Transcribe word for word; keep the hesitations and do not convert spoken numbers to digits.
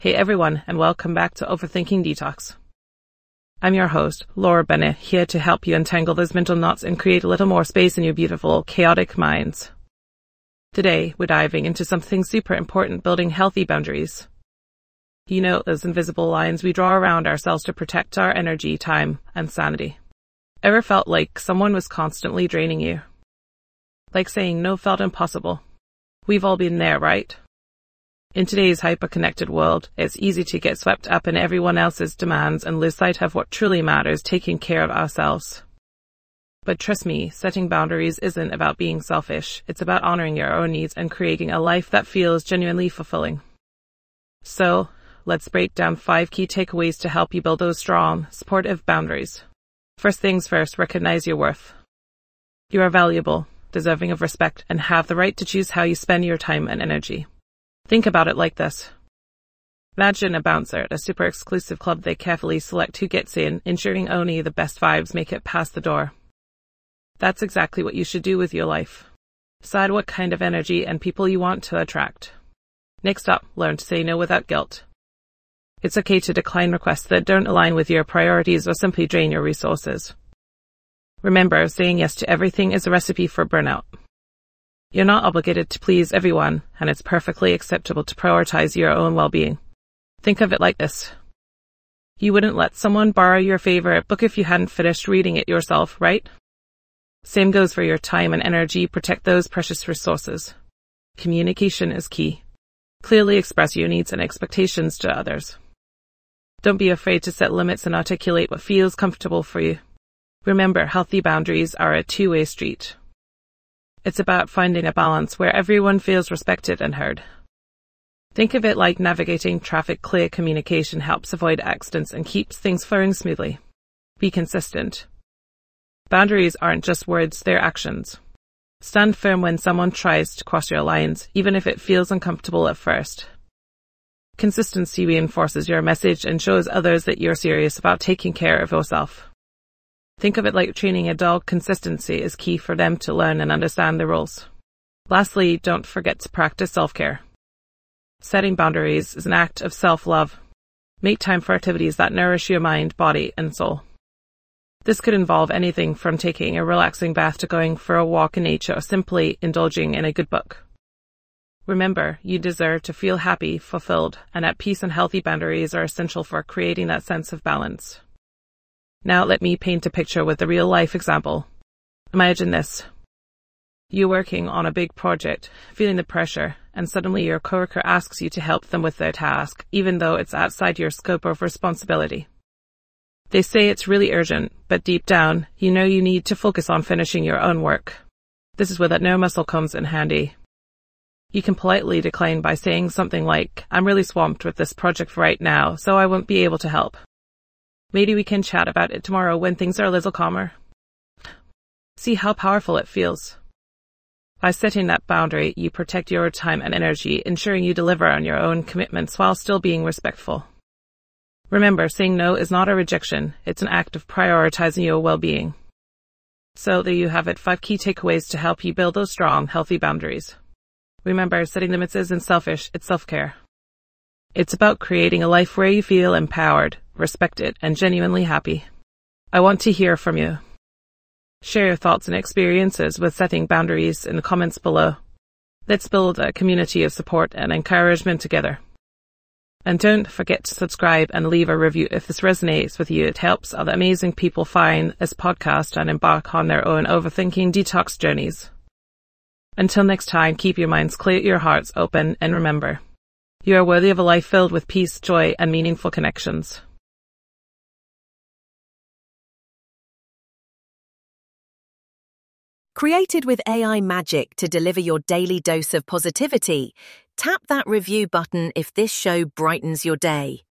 Hey everyone, and welcome back to Overthinking Detox. I'm your host, Laura Bennett, here to help you untangle those mental knots and create a little more space in your beautiful, chaotic minds. Today, we're diving into something super important, building healthy boundaries. You know, those invisible lines we draw around ourselves to protect our energy, time, and sanity. Ever felt like someone was constantly draining you? Like saying no felt impossible. We've all been there, right? In today's hyper-connected world, it's easy to get swept up in everyone else's demands and lose sight of what truly matters, taking care of ourselves. But trust me, setting boundaries isn't about being selfish. It's about honoring your own needs and creating a life that feels genuinely fulfilling. So, let's break down five key takeaways to help you build those strong, supportive boundaries. First things first, recognize your worth. You are valuable, deserving of respect, and have the right to choose how you spend your time and energy. Think about it like this. Imagine a bouncer at a super exclusive club. They carefully select who gets in, ensuring only the best vibes make it past the door. That's exactly what you should do with your life. Decide what kind of energy and people you want to attract. Next up, learn to say no without guilt. It's okay to decline requests that don't align with your priorities or simply drain your resources. Remember, saying yes to everything is a recipe for burnout. You're not obligated to please everyone, and it's perfectly acceptable to prioritize your own well-being. Think of it like this. You wouldn't let someone borrow your favorite book if you hadn't finished reading it yourself, right? Same goes for your time and energy. Protect those precious resources. Communication is key. Clearly express your needs and expectations to others. Don't be afraid to set limits and articulate what feels comfortable for you. Remember, healthy boundaries are a two-way street. It's about finding a balance where everyone feels respected and heard. Think of it like navigating traffic. Clear communication helps avoid accidents and keeps things flowing smoothly. Be consistent. Boundaries aren't just words, they're actions. Stand firm when someone tries to cross your lines, even if it feels uncomfortable at first. Consistency reinforces your message and shows others that you're serious about taking care of yourself. Think of it like training a dog. Consistency is key for them to learn and understand the rules. Lastly, don't forget to practice self-care. Setting boundaries is an act of self-love. Make time for activities that nourish your mind, body, and soul. This could involve anything from taking a relaxing bath to going for a walk in nature or simply indulging in a good book. Remember, you deserve to feel happy, fulfilled, and at peace, and healthy boundaries are essential for creating that sense of balance. Now let me paint a picture with a real-life example. Imagine this. You're working on a big project, feeling the pressure, and suddenly your coworker asks you to help them with their task, even though it's outside your scope of responsibility. They say it's really urgent, but deep down, you know you need to focus on finishing your own work. This is where that no muscle comes in handy. You can politely decline by saying something like, "I'm really swamped with this project right now, so I won't be able to help. Maybe we can chat about it tomorrow when things are a little calmer." See how powerful it feels. By setting that boundary, you protect your time and energy, ensuring you deliver on your own commitments while still being respectful. Remember, saying no is not a rejection. It's an act of prioritizing your well-being. So there you have it, five key takeaways to help you build those strong, healthy boundaries. Remember, setting limits isn't selfish, it's self-care. It's about creating a life where you feel empowered, respected, and genuinely happy. I want to hear from you. Share your thoughts and experiences with setting boundaries in the comments below. Let's build a community of support and encouragement together. And don't forget to subscribe and leave a review if this resonates with you. It helps other amazing people find this podcast and embark on their own overthinking detox journeys. Until next time, keep your minds clear, your hearts open, and remember, you are worthy of a life filled with peace, joy, and meaningful connections. Created with A I magic to deliver your daily dose of positivity, tap that review button if this show brightens your day.